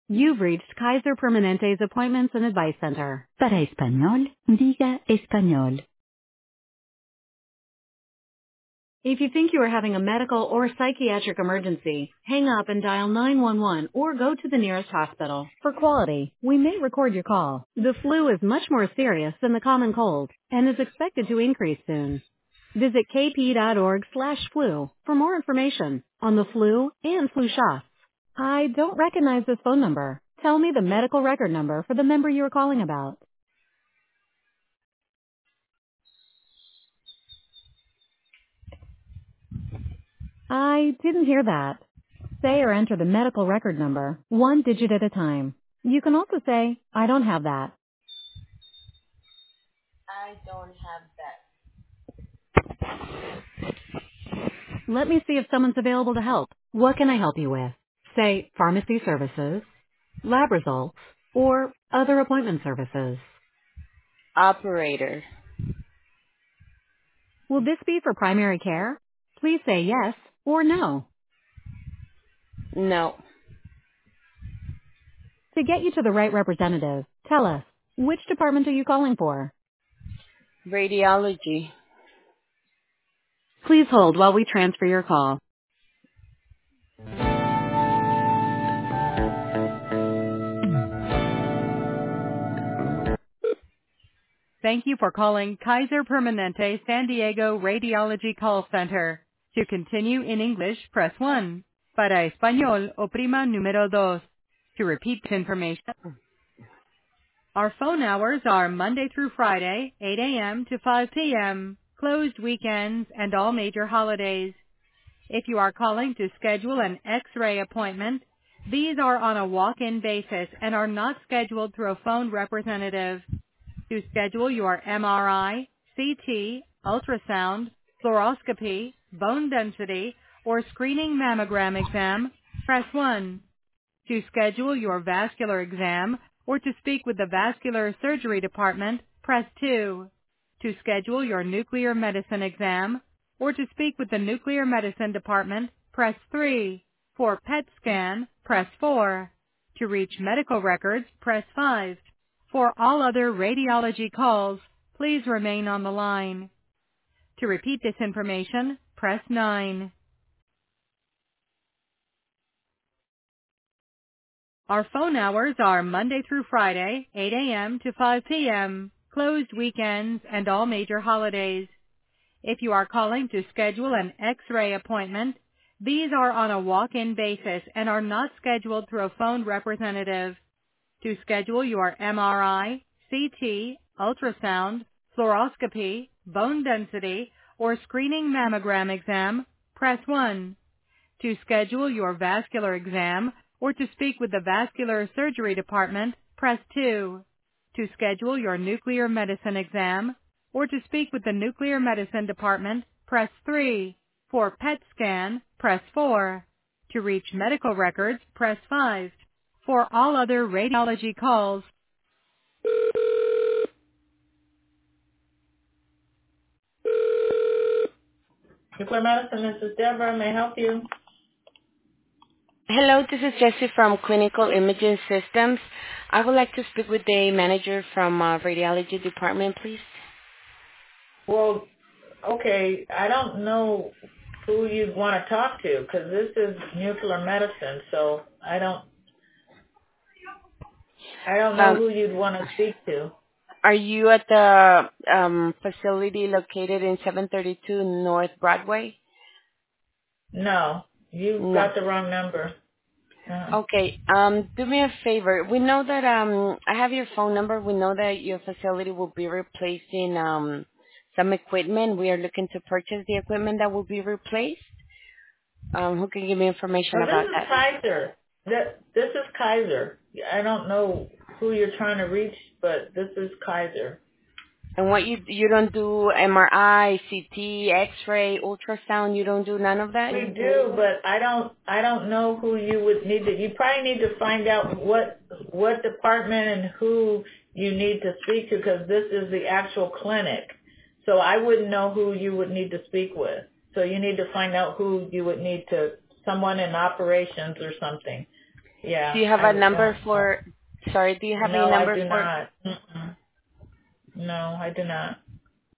You've reached Kaiser Permanente's Appointments and Advice Center. Para español, diga español. If you think you are having a medical or psychiatric emergency, hang up and dial 911 or go to the nearest hospital. For quality, we may record your call. The flu is much more serious than the common cold and is expected to increase soon. Visit kp.org/flu for more information on the flu and flu shots. I don't recognize this phone number. Tell me the medical record number for the member you are calling about. I didn't hear that. Say or enter the medical record number, one digit at a time. You can also say, I don't have that. I don't have that. Let me see if someone's available to help. What can I help you with? Say, pharmacy services, lab results, or other appointment services. Operator. Will this be for primary care? Please say yes or no. No. To get you to the right representative, tell us, which department are you calling for? Radiology. Please hold while we transfer your call. Thank you for calling Kaiser Permanente San Diego Radiology Call Center. To continue in English, press 1. Para español, oprima número dos. To repeat this information, our phone hours are Monday through Friday, 8 a.m. to 5 p.m., closed weekends and all major holidays. If you are calling to schedule an X-ray appointment, these are on a walk-in basis and are not scheduled through a phone representative. To schedule your MRI, CT, ultrasound, fluoroscopy, bone density, or screening mammogram exam, press 1. To schedule your vascular exam or to speak with the vascular surgery department, press 2. To schedule your nuclear medicine exam or to speak with the nuclear medicine department, press 3. For PET scan, press 4. To reach medical records, press 5. For all other radiology calls, please remain on the line. To repeat this information, press 9. Our phone hours are Monday through Friday, 8 a.m. to 5 p.m., closed weekends and all major holidays. If you are calling to schedule an X-ray appointment, these are on a walk-in basis and are not scheduled through a phone representative. To schedule your MRI, CT, ultrasound, fluoroscopy, bone density, or screening mammogram exam, press 1. To schedule your vascular exam or to speak with the vascular surgery department, press 2. To schedule your nuclear medicine exam or to speak with the nuclear medicine department, press 3. For PET scan, press 4. To reach medical records, press 5. For all other radiology calls, Nuclear Medicine, this is Deborah. May I help you? Hello, this is Jessie from Clinical Imaging Systems. I would like to speak with the manager from radiology department, please. Well, okay, I don't know who you'd want to talk to because this is nuclear medicine, so I don't know who you'd want to speak to. Are you at the facility located in 732 North Broadway? No, you've got the wrong number. Okay, do me a favor. We know that I have your phone number. We know that your facility will be replacing some equipment. We are looking to purchase the equipment that will be replaced. Who can give me information about that? Kaiser. This is Kaiser. I don't know who you're trying to reach, but this is Kaiser. And what you don't do MRI, CT, X-ray, ultrasound. You don't do none of that. We do, but I don't know who you would need to. You probably need to find out what department and who you need to speak to because this is the actual clinic. So I wouldn't know who you would need to speak with. So you need to find out who you would need to, someone in operations or something. Yeah. Do you have a number for? Sorry, do you have No, a number I do for? not. Mm-mm. No, I do not.